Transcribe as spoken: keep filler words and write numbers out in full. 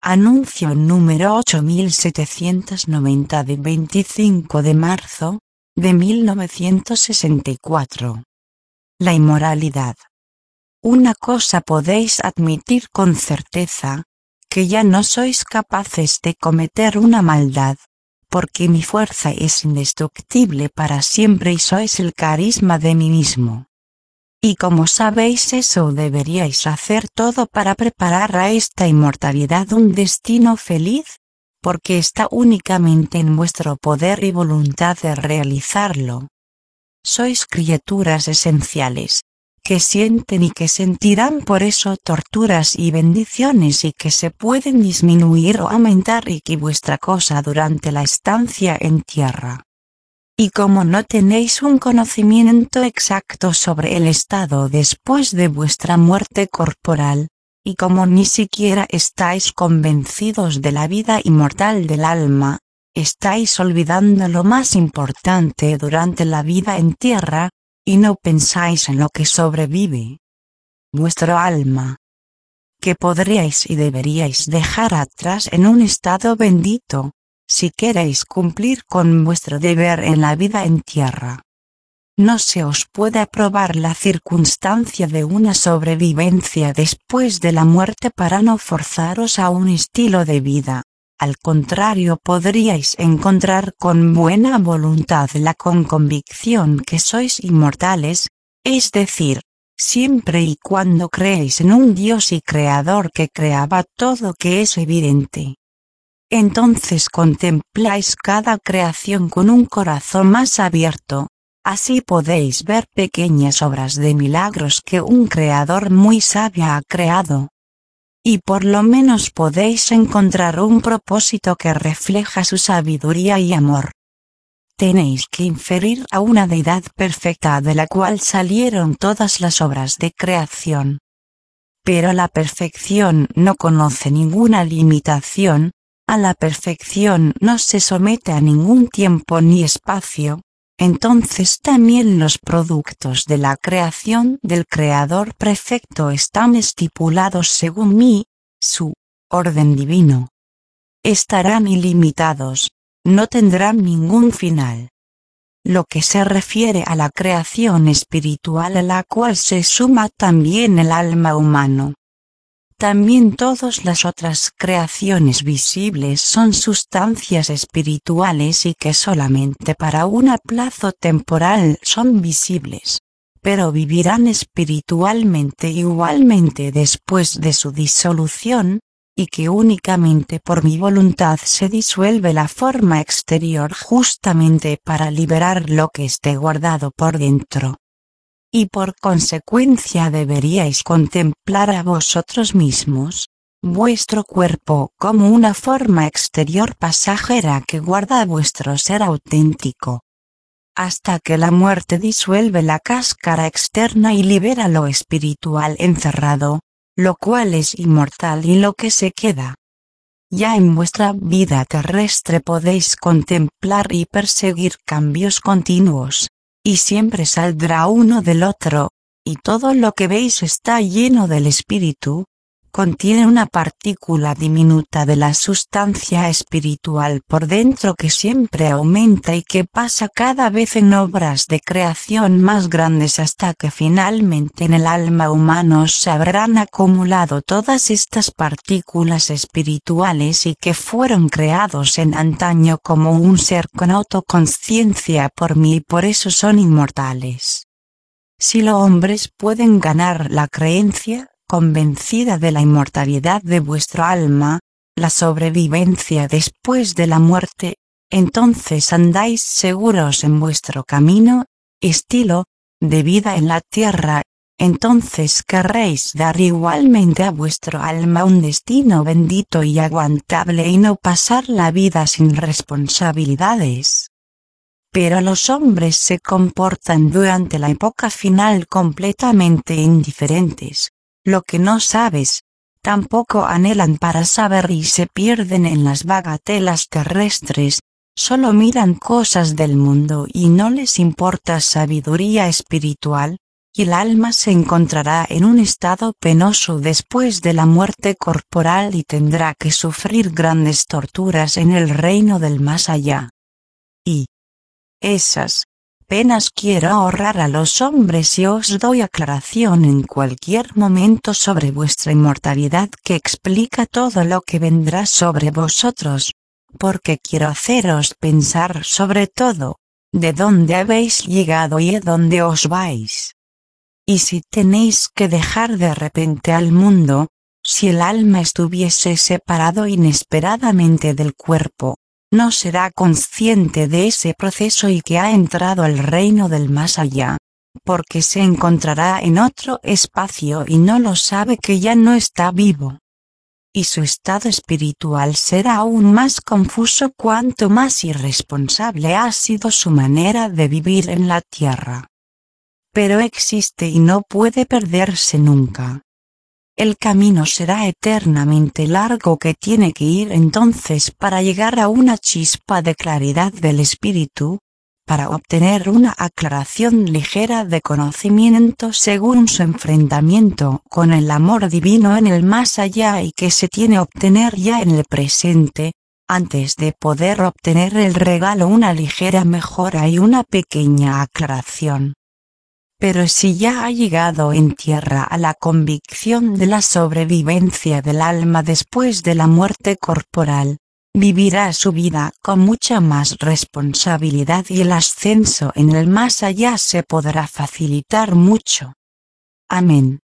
Anuncio número ocho mil setecientos noventa de veinticinco de marzo, de mil novecientos sesenta y cuatro. La inmoralidad. Una cosa podéis admitir con certeza, que ya no sois capaces de cometer una maldad, porque mi fuerza es indestructible para siempre y sois el carisma de mí mismo. Y como sabéis eso, deberíais hacer todo para preparar a esta inmortalidad un destino feliz, porque está únicamente en vuestro poder y voluntad de realizarlo. Sois criaturas esenciales, que sienten y que sentirán por eso torturas y bendiciones y que se pueden disminuir o aumentar y que vuestra cosa durante la estancia en tierra. Y como no tenéis un conocimiento exacto sobre el estado después de vuestra muerte corporal, y como ni siquiera estáis convencidos de la vida inmortal del alma, estáis olvidando lo más importante durante la vida en tierra, y no pensáis en lo que sobrevive. Vuestro alma, que podríais y deberíais dejar atrás en un estado bendito, si queréis cumplir con vuestro deber en la vida en tierra. No se os puede aprobar la circunstancia de una sobrevivencia después de la muerte para no forzaros a un estilo de vida. Al contrario, podríais encontrar con buena voluntad la con convicción que sois inmortales, es decir, siempre y cuando creéis en un Dios y Creador que creaba todo, que es evidente. Entonces contempláis cada creación con un corazón más abierto, así podéis ver pequeñas obras de milagros que un Creador muy sabio ha creado. Y por lo menos podéis encontrar un propósito que refleja su sabiduría y amor. Tenéis que inferir a una deidad perfecta de la cual salieron todas las obras de creación. Pero la perfección no conoce ninguna limitación. A la perfección no se somete a ningún tiempo ni espacio, entonces también los productos de la creación del Creador perfecto están estipulados según mí, su orden divino. Estarán ilimitados, no tendrán ningún final. Lo que se refiere a la creación espiritual, a la cual se suma también el alma humano. También todas las otras creaciones visibles son sustancias espirituales y que solamente para un plazo temporal son visibles, pero vivirán espiritualmente igualmente después de su disolución, y que únicamente por mi voluntad se disuelve la forma exterior justamente para liberar lo que esté guardado por dentro. Y por consecuencia deberíais contemplar a vosotros mismos, vuestro cuerpo, como una forma exterior pasajera que guarda vuestro ser auténtico. Hasta que la muerte disuelve la cáscara externa y libera lo espiritual encerrado, lo cual es inmortal y lo que se queda. Ya en vuestra vida terrestre podéis contemplar y perseguir cambios continuos. Y siempre saldrá uno del otro, y todo lo que veis está lleno del espíritu, contiene una partícula diminuta de la sustancia espiritual por dentro que siempre aumenta y que pasa cada vez en obras de creación más grandes hasta que finalmente en el alma humano se habrán acumulado todas estas partículas espirituales y que fueron creados en antaño como un ser con autoconciencia por mí y por eso son inmortales. Si los hombres pueden ganar la creencia, convencida de la inmortalidad de vuestro alma, la sobrevivencia después de la muerte, entonces andáis seguros en vuestro camino, estilo, de vida en la tierra, entonces querréis dar igualmente a vuestro alma un destino bendito y aguantable y no pasar la vida sin responsabilidades. Pero los hombres se comportan durante la época final completamente indiferentes. Lo que no sabes, tampoco anhelan para saber y se pierden en las bagatelas terrestres, solo miran cosas del mundo y no les importa sabiduría espiritual, y el alma se encontrará en un estado penoso después de la muerte corporal y tendrá que sufrir grandes torturas en el reino del más allá. Y esas penas quiero ahorrar a los hombres y os doy aclaración en cualquier momento sobre vuestra inmortalidad que explica todo lo que vendrá sobre vosotros, porque quiero haceros pensar sobre todo, de dónde habéis llegado y a dónde os vais. Y si tenéis que dejar de repente al mundo, si el alma estuviese separado inesperadamente del cuerpo, no será consciente de ese proceso y que ha entrado al reino del más allá, porque se encontrará en otro espacio y no lo sabe que ya no está vivo. Y su estado espiritual será aún más confuso cuanto más irresponsable ha sido su manera de vivir en la tierra. Pero existe y no puede perderse nunca. El camino será eternamente largo que tiene que ir entonces para llegar a una chispa de claridad del espíritu, para obtener una aclaración ligera de conocimiento según su enfrentamiento con el amor divino en el más allá y que se tiene que obtener ya en el presente, antes de poder obtener el regalo una ligera mejora y una pequeña aclaración. Pero si ya ha llegado en tierra a la convicción de la sobrevivencia del alma después de la muerte corporal, vivirá su vida con mucha más responsabilidad y el ascenso en el más allá se podrá facilitar mucho. Amén.